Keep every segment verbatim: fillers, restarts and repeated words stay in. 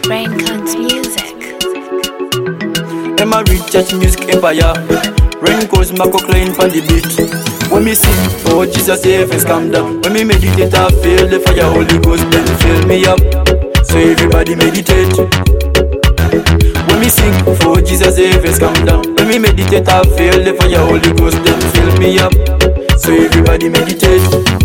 Raincoat Music. I'm a rich music empire. Raincoats, Marco Klein for the beat. When me sing, oh Jesus, heavens come down. When me meditate, I feel the fire, Holy Ghost, then fill me up. So everybody meditate. When me sing, oh Jesus, heavens come down. When me meditate, I feel the fire, Holy Ghost, then fill me up. So everybody meditate.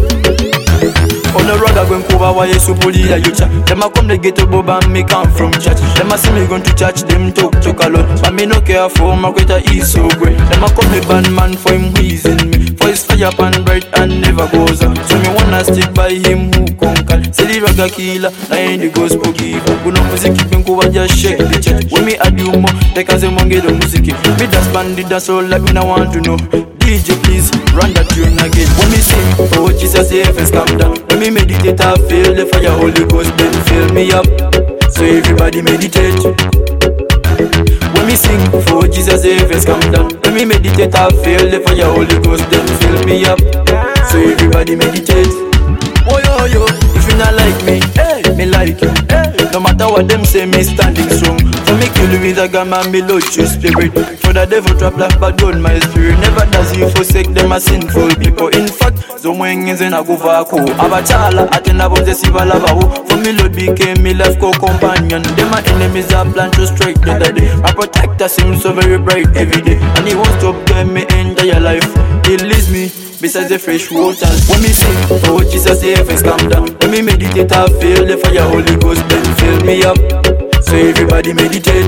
On the road I go and cover why you so bully a you chat. Them a come the ghetto bob and me come from church. Them a see me going to church, them talk talk a lot. But me no care for my greater is so great. Them a come the band man for him wheezing me. For his fire pan bright and never goes out. So me wanna stick by him who conquer. Say the ragga killer, I ain't the gospel giver. Go no music keep cover just shake the church. When me add you more, take as a monkey the music. Me dance bandit that's all like me I want to know. D J please, run that tune again. When me sing, oh Jesus, heavens come down. When me meditate, I feel the fire, Holy Ghost, then fill me up. So everybody meditate. When me sing, oh Jesus, heavens come down. When me meditate, I feel the fire, Holy Ghost, then fill me up. So everybody meditate. Oh yo yo, if you not like me, hey, me like you, hey. No matter what them say, me standing strong. For me kill with a gamma, me load your spirit. For the devil trap like bad on my spirit. Never does you forsake them as sinful people. In fact, some wings in a go for a co. Abachala, attend about the civil lava. For me Lord became me life co-companion. Them my enemies are planned to strike the other day. My protector seems so very bright every day. And he wants to get me entire life. He leads me besides the fresh waters. When me sing, oh Jesus, the heavens come down. When me meditate, I feel the fire, Holy Ghost, then fill me up. So everybody meditate.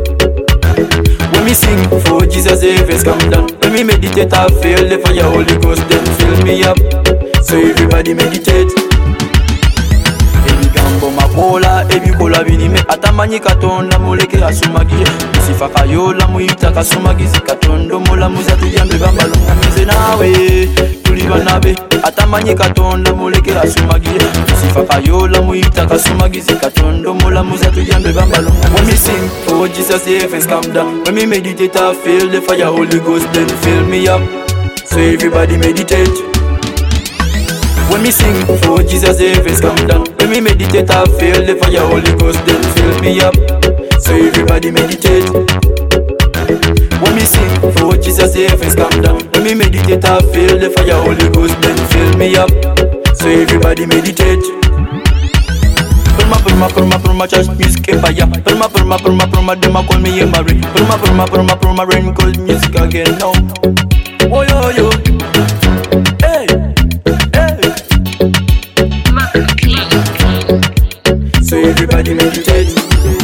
When me sing, oh Jesus, the heavens come down. When me meditate, I feel the fire, Holy Ghost, then fill me up. So everybody meditate. Ebi gambo makola, ebi kola bini me atamanyi katonda muleke asumagi. Sifaka yola muita kasumagi zikatondo mola muza tujambe bambalunga mize nawe. Banabe atamanyi katonda muleke asumagi. Sifaka yola muita kasumagi zikatondo mola muza tujambe bambalunga. When me sing, oh Jesus, the heavens come down. When me meditate, I feel the fire, Holy Ghost, then fill me up. So everybody meditate. When me sing, oh Jesus, the heavens come down. When me meditate, I feel the fire, Holy Ghost, then fill me up. So everybody meditate. When me sing, oh Jesus, the heavens come down. When me meditate, I feel the fire, Holy Ghost, then fill me up. So everybody meditate. Perma, perma, perma, perma, church music empire. Perma, perma, perma, perma, them a call me a Mary. Perma, perma, perma, perma, Raincoat Music again now. Oh yo yo, hey, hey. So everybody meditate.